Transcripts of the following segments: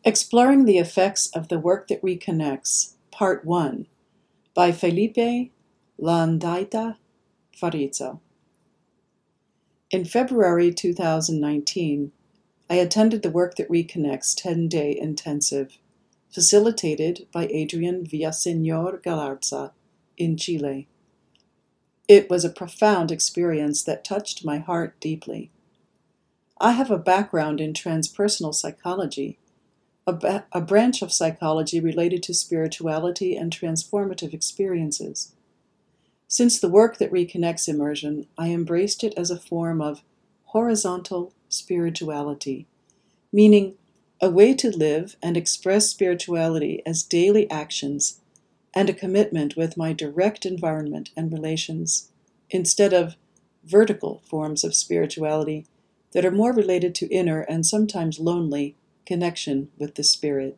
Exploring the Effects of the Work That Reconnects, Part 1, by Felipe Landaita Farizo. In February 2019, I attended the Work That Reconnects 10-day intensive, facilitated by Adrian Villaseñor Galarza in Chile. It was a profound experience that touched my heart deeply. I have a background in transpersonal psychology, a branch of psychology related to spirituality and transformative experiences. Since the Work That Reconnects immersion, I embraced it as a form of horizontal spirituality, meaning a way to live and express spirituality as daily actions and a commitment with my direct environment and relations, instead of vertical forms of spirituality that are more related to inner and sometimes lonely connection with the spirit.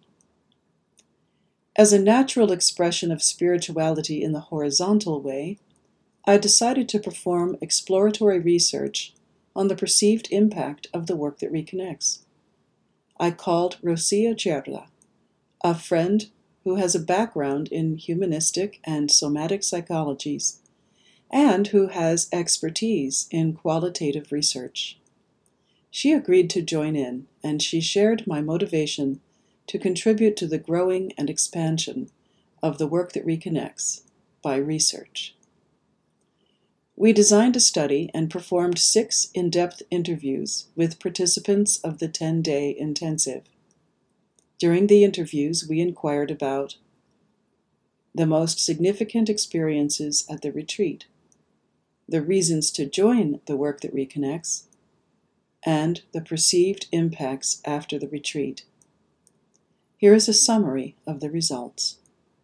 As a natural expression of spirituality in the horizontal way, I decided to perform exploratory research on the perceived impact of the Work That Reconnects. I called Rosia Cerda, a friend who has a background in humanistic and somatic psychologies, and who has expertise in qualitative research. She agreed to join in, and she shared my motivation to contribute to the growing and expansion of the Work That Reconnects by research. We designed a study and performed 6 in-depth interviews with participants of the 10-day intensive. During the interviews, we inquired about the most significant experiences at the retreat, the reasons to join the Work That Reconnects, and the perceived impacts after the retreat. Here is a summary of the results.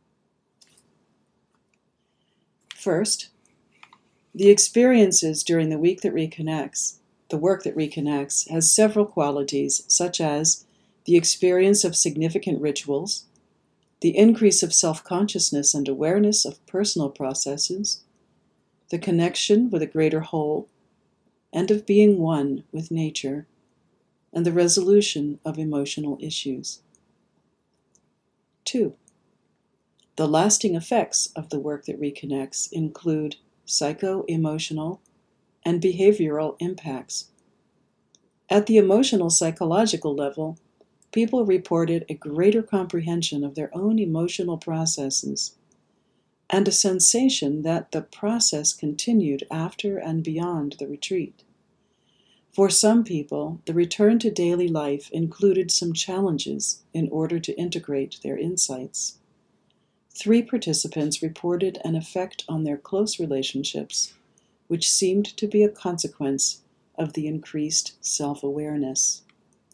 First, the experiences during the Work That Reconnects, has several qualities, such as the experience of significant rituals, the increase of self-consciousness and awareness of personal processes, the connection with a greater whole, and of being one with nature, and the resolution of emotional issues. 2. The lasting effects of the Work That Reconnects include psycho-emotional and behavioral impacts. At the emotional psychological level, people reported a greater comprehension of their own emotional processes and a sensation that the process continued after and beyond the retreat. For some people, the return to daily life included some challenges in order to integrate their insights. 3 participants reported an effect on their close relationships, which seemed to be a consequence of the increased self-awareness.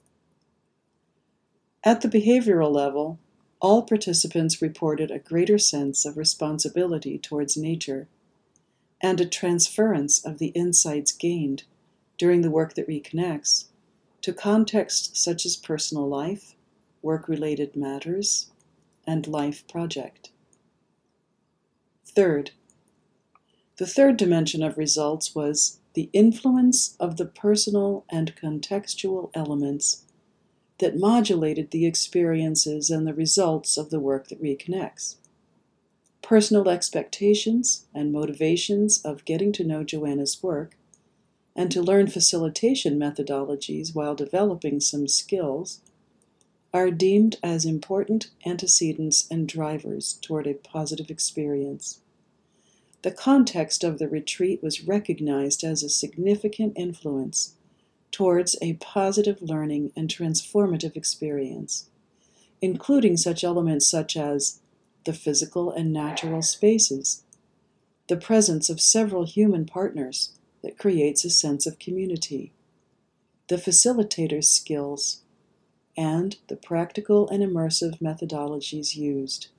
At the behavioral level, all participants reported a greater sense of responsibility towards nature and a transference of the insights gained during the Work That Reconnects to contexts such as personal life, work-related matters, and life project. Third, the third dimension of results was the influence of the personal and contextual elements that modulated the experiences and the results of the Work That Reconnects. Personal expectations and motivations of getting to know Joanna's work and to learn facilitation methodologies while developing some skills are deemed as important antecedents and drivers toward a positive experience. The context of the retreat was recognized as a significant influence towards a positive learning and transformative experience, including such elements such as the physical and natural spaces, the presence of several human partners that creates a sense of community, the facilitator's skills, and the practical and immersive methodologies used.